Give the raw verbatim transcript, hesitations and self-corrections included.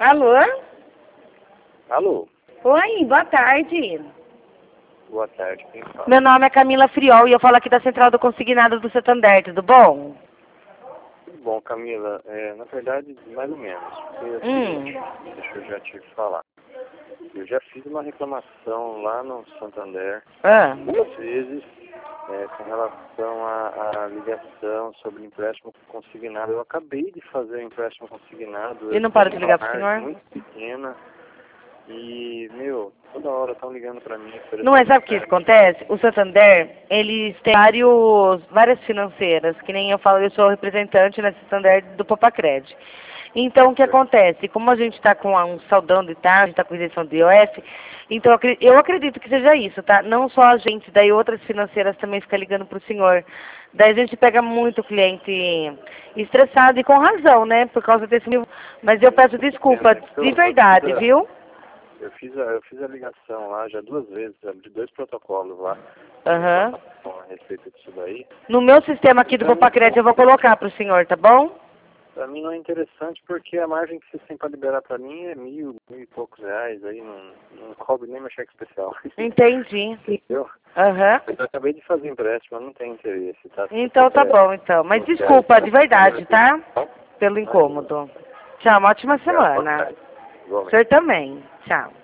Alô? Alô? Oi, boa tarde. Boa tarde, quem fala? Meu nome é Camila Friol e eu falo aqui da Central do Consignado do Santander, tudo bom? Tudo bom, Camila. É, na verdade, mais ou menos. Porque, é o Hum. seguinte, deixa eu já te falar. Eu já fiz uma reclamação lá no Santander Ah. duas vezes é, com relação à, à ligação sobre empréstimo consignado. Eu acabei de fazer o empréstimo consignado. E não Eu para tenho de ligar uma pro margem senhor? muito pequena. E, meu, toda hora estão ligando pra mim. Não é, sabe o que oferecendo acontece? O Santander, eles têm vários, várias financeiras, que nem eu falo, eu sou representante na Santander do Popacred. Então, o que acontece? Como a gente está com um saldão de tarde, a gente está com isenção de I O F, então eu acre- eu acredito que seja isso, tá? Não só a gente, daí outras financeiras também ficam ligando para o senhor. Daí a gente pega muito cliente estressado e com razão, né? Por causa desse... Mas eu peço desculpa, de verdade, viu? Eu fiz, a, eu fiz a ligação lá já duas vezes, abri dois protocolos lá Aham. a respeito disso daí. No meu sistema aqui do Popacred eu vou colocar para o senhor, tá bom? Pra mim não é interessante porque a margem que vocês têm para liberar pra mim é mil, mil e poucos reais, aí não, não cobre nem meu cheque especial. Entendi. Entendeu? Aham. Eu acabei de fazer empréstimo, eu não tenho interesse, tá? Se Então tá você bom, então. Mas não quer, desculpa, de verdade, tá? tá? Pelo incômodo. Tchau, uma ótima Boa semana. tarde. O Igualmente. senhor também. Tchau.